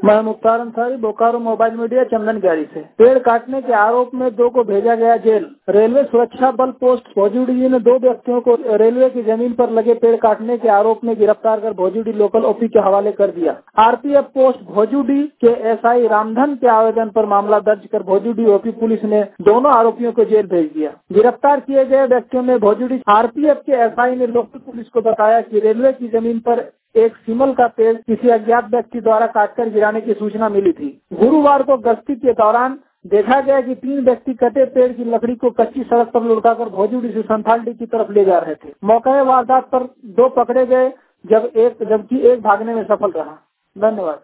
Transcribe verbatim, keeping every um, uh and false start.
मैं Mukhtar Ansari, Bokaro mobile media, Chandankiyari से। पेड़ काटने के आरोप में दो को भेजा गया जेल। रेलवे सुरक्षा बल पोस्ट भोजूडी ने दो व्यक्तियों को रेलवे की जमीन पर लगे पेड़ काटने के आरोप में गिरफ्तार कर भोजूडी लोकल ओपी के हवाले कर दिया। आरपीएफ पोस्ट भोजूडी के एसआई रामधन के आवेदन पर मामला दर्ज कर भोजूडी ओपी पुलिस ने दोनों आरोपियों को जेल भेज दिया। गिरफ्तार किए गए व्यक्तियों में भोजूडी आरपीएफ के एसआई ने लोकल पुलिस को बताया कि रेलवे की जमीन पर एक सीमल का पेड़ किसी अज्ञात व्यक्ति द्वारा काटकर गिराने की सूचना मिली थी। गुरुवार को गश्ती के दौरान देखा गया कि तीन व्यक्ति कटे पेड़ की लकड़ी को कच्ची सड़क पर लुढ़काकर भोजूडी से संथालडी की तरफ ले जा रहे थे। मौके वारदात पर दो पकड़े गए, जब एक जबकि एक भागने में सफल रहा। धन्यवाद।